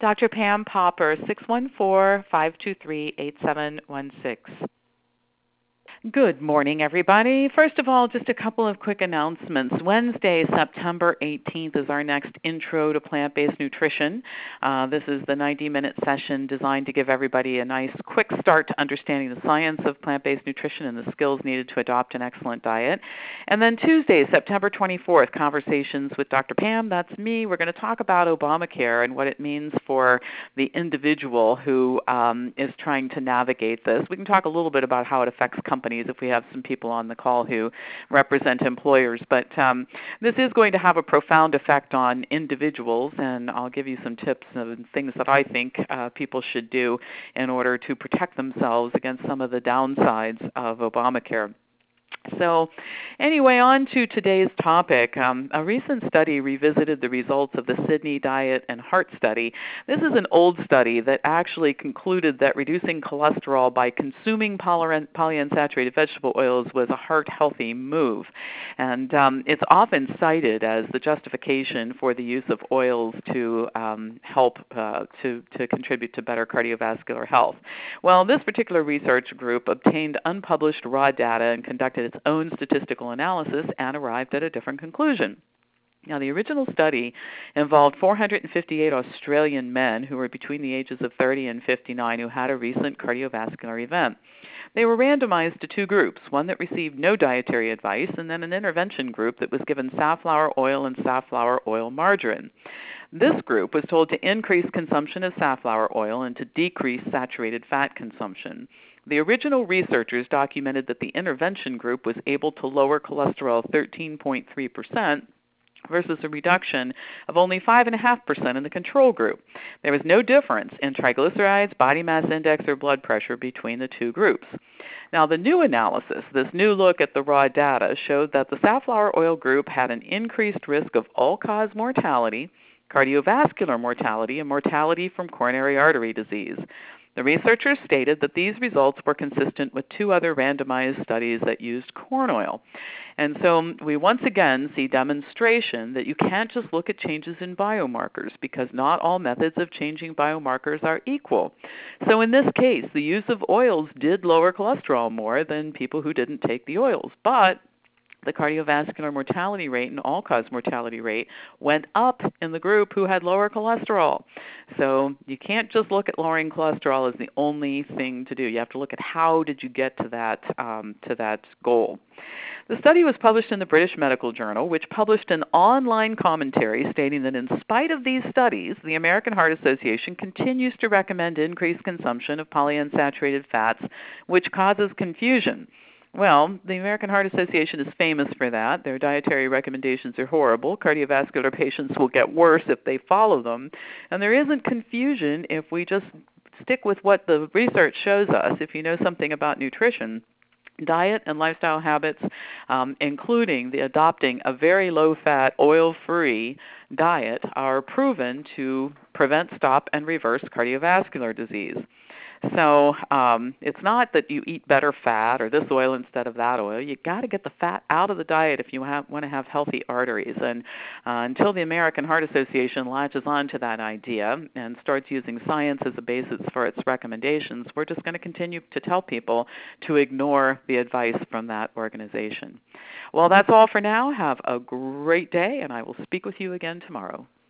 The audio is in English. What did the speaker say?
Dr. Pam Popper, 614-523-8716. Good morning, everybody. First of all, just a couple of quick announcements. Wednesday, September 18th is our next Intro to Plant-Based Nutrition. This is the 90-minute session designed to give everybody a nice quick start to understanding the science of plant-based nutrition and the skills needed to adopt an excellent diet. And then Tuesday, September 24th, Conversations with Dr. Pam, that's me. We're going to talk about Obamacare and what it means for the individual who is trying to navigate this. We can talk a little bit about how it affects companies if we have some people on the call who represent employers. But this is going to have a profound effect on individuals, and I'll give you some tips and things that I think people should do in order to protect themselves against some of the downsides of Obamacare. So anyway, on to today's topic. A recent study revisited the results of the Sydney Diet and Heart Study. This is an old study that actually concluded that reducing cholesterol by consuming polyunsaturated vegetable oils was a heart-healthy move. And it's often cited as the justification for the use of oils to help to contribute to better cardiovascular health. Well, this particular research group obtained unpublished raw data and conducted its own statistical analysis and arrived at a different conclusion. Now, the original study involved 458 Australian men who were between the ages of 30 and 59 who had a recent cardiovascular event. They were randomized to two groups, one that received no dietary advice and then an intervention group that was given safflower oil and safflower oil margarine. This group was told to increase consumption of safflower oil and to decrease saturated fat consumption. The original researchers documented that the intervention group was able to lower cholesterol 13.3% versus a reduction of only 5.5% in the control group. There was no difference in triglycerides, body mass index, or blood pressure between the two groups. Now, the new analysis, this new look at the raw data, showed that the safflower oil group had an increased risk of all-cause mortality, cardiovascular mortality, and mortality from coronary artery disease. The researchers stated that these results were consistent with two other randomized studies that used corn oil. And so we once again see demonstration that you can't just look at changes in biomarkers because not all methods of changing biomarkers are equal. So in this case, the use of oils did lower cholesterol more than people who didn't take the oils. But the cardiovascular mortality rate and all-cause mortality rate went up in the group who had lower cholesterol. So you can't just look at lowering cholesterol as the only thing to do. You have to look at how did you get to that goal. The study was published in the British Medical Journal, which published an online commentary stating that in spite of these studies, the American Heart Association continues to recommend increased consumption of polyunsaturated fats, which causes confusion. Well, the American Heart Association is famous for that. Their dietary recommendations are horrible. Cardiovascular patients will get worse if they follow them. And there isn't confusion if we just stick with what the research shows us. If you know something about nutrition, diet and lifestyle habits, including the adopting a very low-fat, oil-free diet, are proven to prevent, stop, and reverse cardiovascular disease. So it's not that you eat better fat or this oil instead of that oil. You got to get the fat out of the diet if you want to have healthy arteries. And until the American Heart Association latches on to that idea and starts using science as a basis for its recommendations, we're just going to continue to tell people to ignore the advice from that organization. Well, that's all for now. Have a great day, and I will speak with you again tomorrow.